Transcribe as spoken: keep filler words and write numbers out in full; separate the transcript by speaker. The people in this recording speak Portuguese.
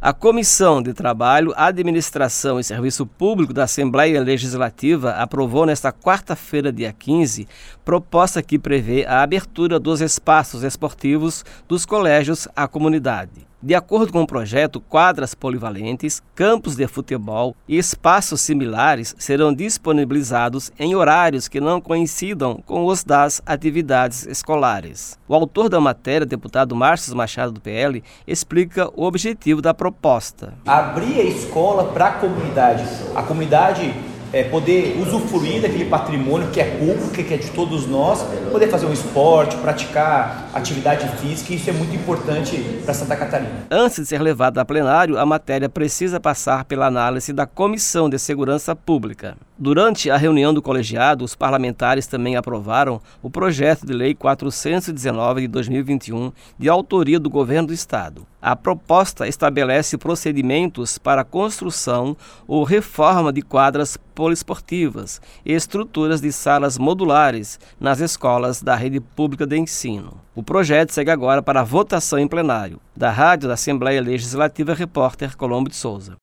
Speaker 1: A Comissão de Trabalho, Administração e Serviço Público da Assembleia Legislativa aprovou nesta quarta-feira, dia quinze, proposta que prevê a abertura dos espaços esportivos dos colégios à comunidade. De acordo com o projeto, quadras polivalentes, campos de futebol e espaços similares serão disponibilizados em horários que não coincidam com os das atividades escolares. O autor da matéria, deputado Márcio Machado, do P L, explica o objetivo da proposta.
Speaker 2: Abrir a escola para a comunidade. A comunidade é, poder usufruir daquele patrimônio que é público, que é de todos nós, poder fazer um esporte, praticar atividade física, isso é muito importante para Santa Catarina.
Speaker 1: Antes de ser levada a plenário, a matéria precisa passar pela análise da Comissão de Segurança Pública. Durante a reunião do colegiado, os parlamentares também aprovaram o projeto de lei quatrocentos e dezenove de dois mil e vinte e um, de autoria do Governo do Estado. A proposta estabelece procedimentos para a construção ou reforma de quadras poliesportivas e estruturas de salas modulares nas escolas da rede pública de ensino. O projeto segue agora para a votação em plenário. Da Rádio da Assembleia Legislativa, repórter Colombo de Souza.